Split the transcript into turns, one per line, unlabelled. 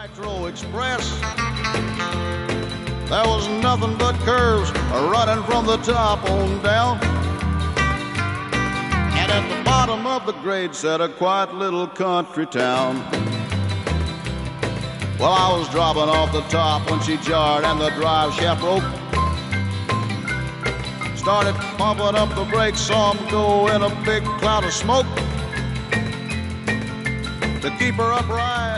Nitro Express. There was nothing but curves running from the top on down. And at the bottom of the grade sat a quiet little country town. Well, I was dropping off the top when she jarred and the drive shaft broke. Started pumping up the brakes, saw 'em go in a big cloud of smoke. To keep her upright